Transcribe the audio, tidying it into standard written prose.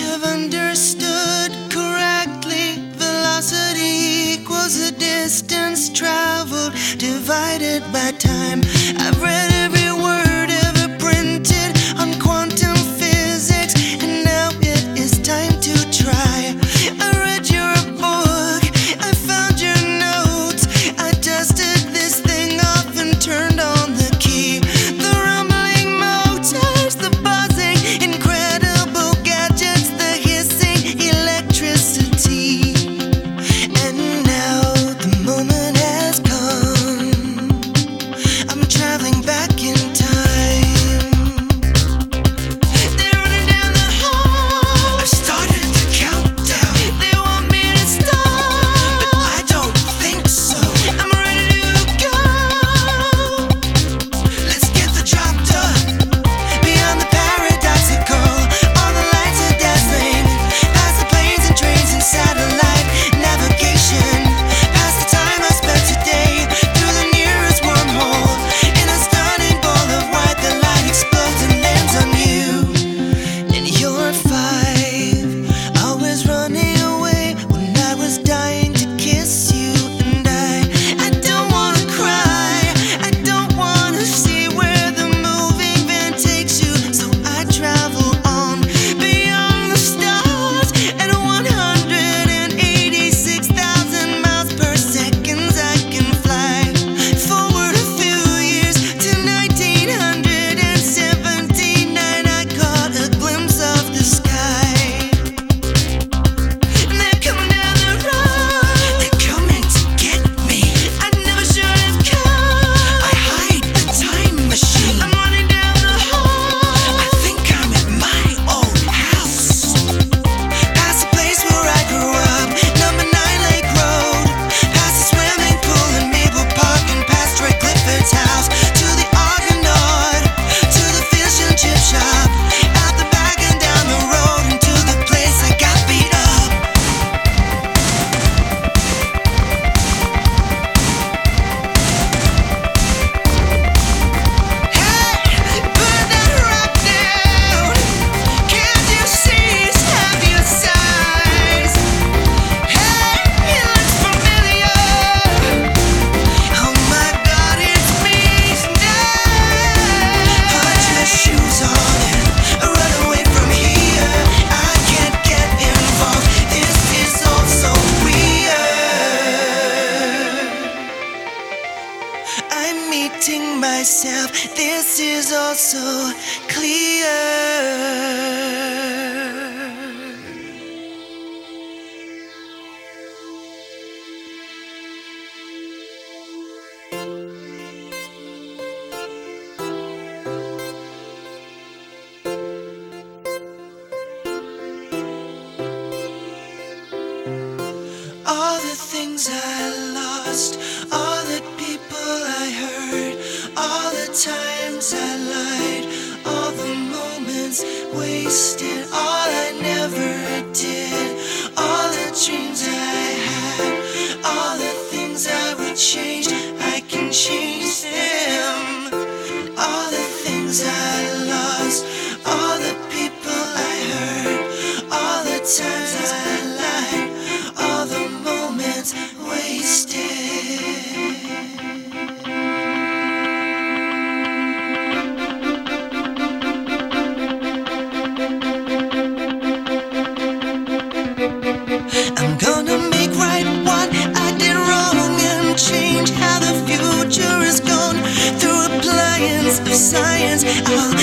have understood correctly, velocity equals the distance traveled divided by time. I've read every word ever printed on quantum physics, and now it is time to try. I read your book, I found your notes, I dusted this thing off and turned on the key. The rumbling motors, the buzzing, incredible gadgets, the hissing electricity. And now the moment has come, I'm traveling back in time. They're running down the hall, I've started to count down. They want me to stop, but I don't think so. I'm ready to go. Let's get the job done. Beyond the paradoxical, all the lights are dazzling. Past the planes and trains and satellite navigation. Past the time I spent today through the nearest wormhole. In a stunning ball of white, the light explodes and lands on you. And you're 5, always running away when I was dying to kiss you. And I don't wanna cry, I don't wanna see where the moving van takes you. So I travel on beyond the stars at 186,000 miles per second. I can fly forward a few years to 1979. I caught a glimpse of the sky. And they're coming down the road, they're coming to get me. I never should have come. I hide the time machine. I'm running down the hall, I think I'm at my old house. Past the place where I grew up, number 9 Lake Road. Past the swimming pool in Maple Park, and past Troy Clifford's house. To the Argonaut, to the fish and chip shop. Out the back and down the road, and to the place I got beat up. Hey, put that rock down. Can't you see? Have your size. Hey, it looks familiar. Oh my God, it's me now. Put your shoes on and run away from here. I can't get involved. This is all so weird. I'm meeting myself. This is all so clear. All the things I lost, all the people I hurt, all the times I lied, all the moments wasted, all I never did, all the dreams I had, all the things I would change, I can change them. All the things I lost, all the people I hurt, all the times I lied, all the moments wasted. I'm gonna make right what I did wrong and change how the future is gone. Through appliance of science, I'll